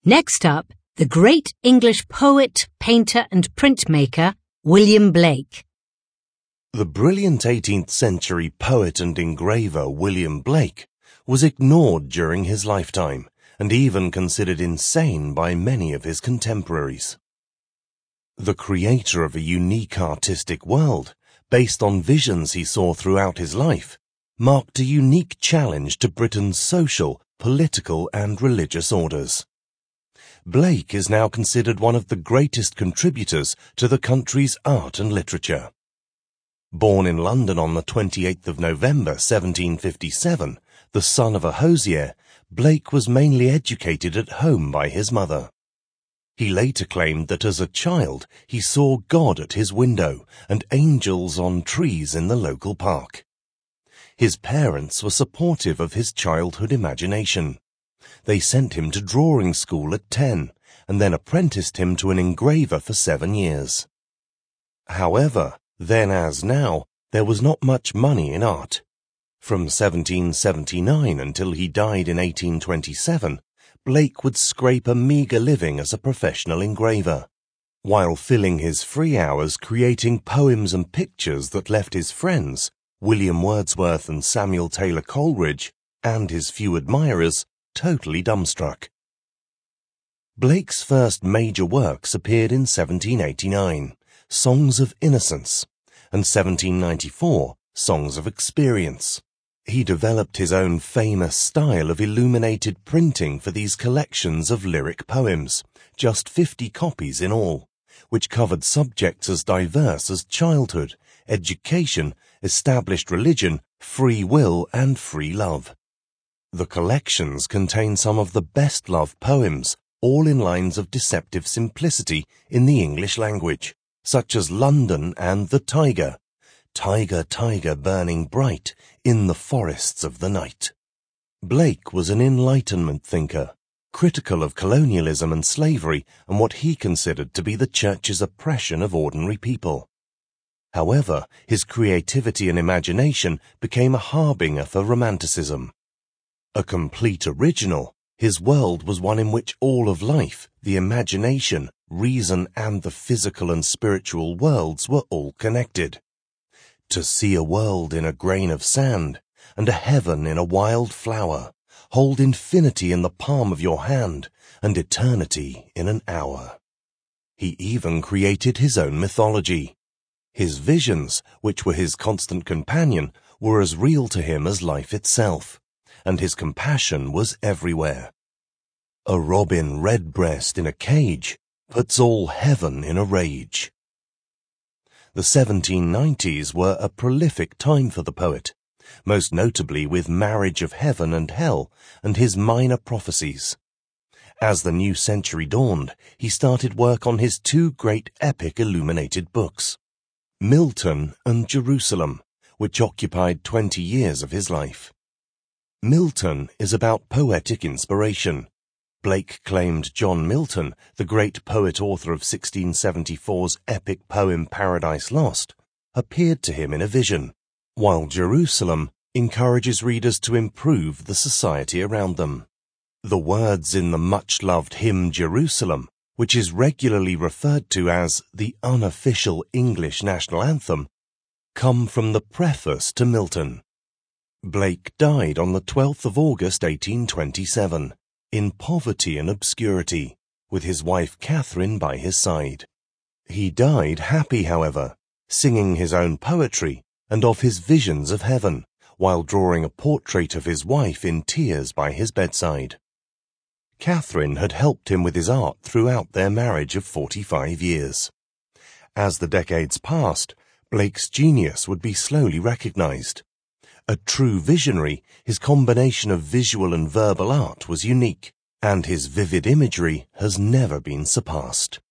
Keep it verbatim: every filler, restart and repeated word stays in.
Next up, the great English poet, painter and printmaker, William Blake. The brilliant eighteenth century poet and engraver William Blake was ignored during his lifetime and even considered insane by many of his contemporaries. The creator of a unique artistic world, based on visions he saw throughout his life, marked a unique challenge to Britain's social, political and religious orders. Blake is now considered one of the greatest contributors to the country's art and literature. Born in London on the twenty-eighth of November seventeen fifty-seven, the son of a hosier, Blake was mainly educated at home by his mother. He later claimed that as a child he saw God at his window and angels on trees in the local park. His parents were supportive of his childhood imagination. They sent him to drawing school at ten and then apprenticed him to an engraver for seven years. However, then as now, there was not much money in art. From seventeen seventy-nine until he died in eighteen twenty-seven, Blake would scrape a meagre living as a professional engraver, while filling his free hours creating poems and pictures that left his friends, William Wordsworth and Samuel Taylor Coleridge, and his few admirers, totally dumbstruck. Blake's first major works appeared in seventeen eighty-nine, Songs of Innocence, and seventeen ninety-four, Songs of Experience. He developed his own famous style of illuminated printing for these collections of lyric poems, just fifty copies in all, which covered subjects as diverse as childhood, education, established religion, free will, and free love. The collections contain some of the best loved poems, all in lines of deceptive simplicity in the English language, such as London and the Tiger, Tiger, tiger burning bright in the forests of the night. Blake was an Enlightenment thinker, critical of colonialism and slavery and what he considered to be the church's oppression of ordinary people. However, his creativity and imagination became a harbinger for Romanticism. A complete original, his world was one in which all of life, the imagination, reason and the physical and spiritual worlds were all connected. To see a world in a grain of sand, and a heaven in a wild flower, hold infinity in the palm of your hand, and eternity in an hour. He even created his own mythology. His visions, which were his constant companion, were as real to him as life itself, and his compassion was everywhere. A robin redbreast in a cage puts all heaven in a rage. The seventeen nineties were a prolific time for the poet, most notably with Marriage of Heaven and Hell and his minor prophecies. As the new century dawned, he started work on his two great epic illuminated books, Milton and Jerusalem, which occupied twenty years of his life. Milton is about poetic inspiration. Blake claimed John Milton, the great poet-author of sixteen seventy-four's epic poem Paradise Lost, appeared to him in a vision, while Jerusalem encourages readers to improve the society around them. The words in the much-loved hymn Jerusalem, which is regularly referred to as the unofficial English national anthem, come from the preface to Milton. Blake died on the twelfth of August eighteen twenty-seven. In poverty and obscurity, with his wife Catherine by his side. He died happy, however, singing his own poetry and of his visions of heaven, while drawing a portrait of his wife in tears by his bedside. Catherine had helped him with his art throughout their marriage of forty-five years. As the decades passed, Blake's genius would be slowly recognized. A true visionary, his combination of visual and verbal art was unique, and his vivid imagery has never been surpassed.